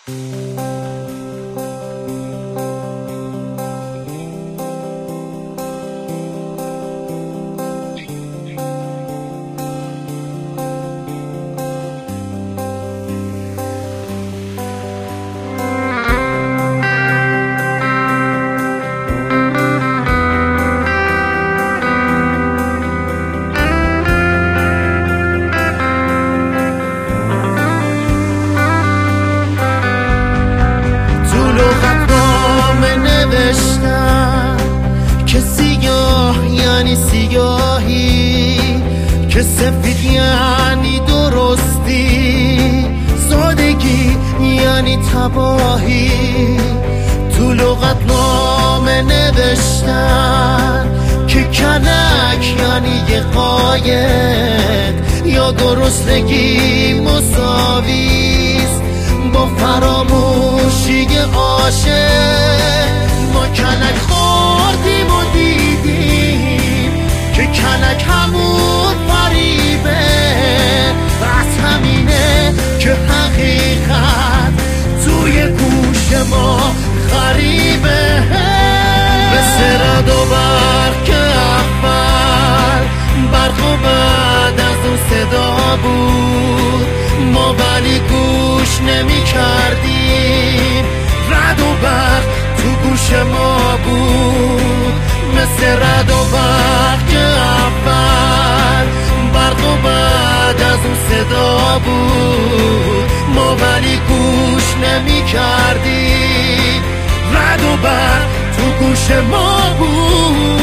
که سیاه یعنی سیاهی، که سفید یعنی درستی، سادگی یعنی تباهی. تو لغت نامه نوشتن که کلک یعنی یه قایق، یا گرسنگی مساویست با فراموشی عاشق. ما کلک خوردیم و دیدیم که کلک همون فریبه، بس همینه که حقیقت توی گوش ما غریبه. مثل رد و برق که اول برق و بعد از اون صدا بود، ما ولی گوش نمی کردیم. رد و برق تو گوش ما بود، مثل رد و برق که اول برق و بعد از اون صدا بود، ما ولی گوش نمی کردیم. رد و برق تو گوش ما بود.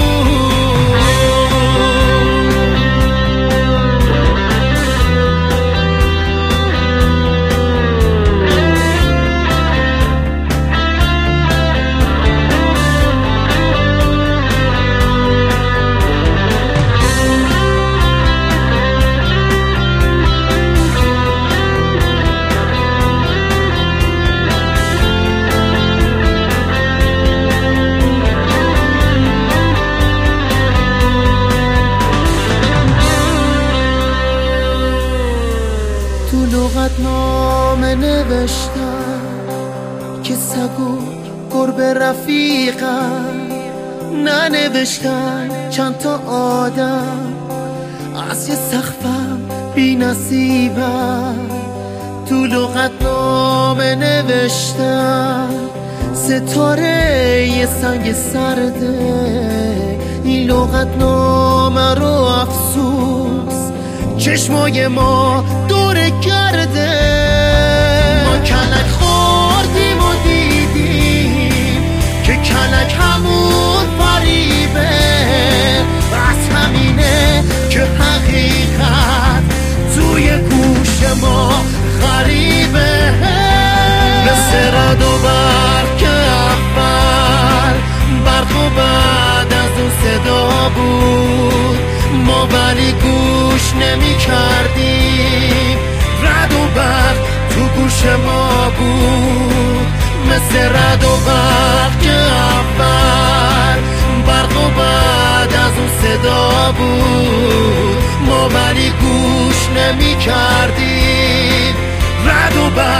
لغت نامه نوشتن که سگو گربه رفیقن، ننوشتن چند تا آدم از یه سقفم بی نصیبن. تو لغت نامه نوشتن ستاره یه سنگ سرده، این لغت نامه رو افسوس چشمای ما دوره کرده. ما کلک خوردیم و دیدیم که کلک همون فریبه، بس همینه که حقیقت توی گوش ما غریبه. مثل رد و برق که اول برق و بعد از اون صدا بود، ما ولی گوش نمی کردیم. رد و برق تو گوش ما بود، مثل رد و برق که اول برق و بعد از اون صدا بود، ما ولی گوش نمی کردیم. رد و برق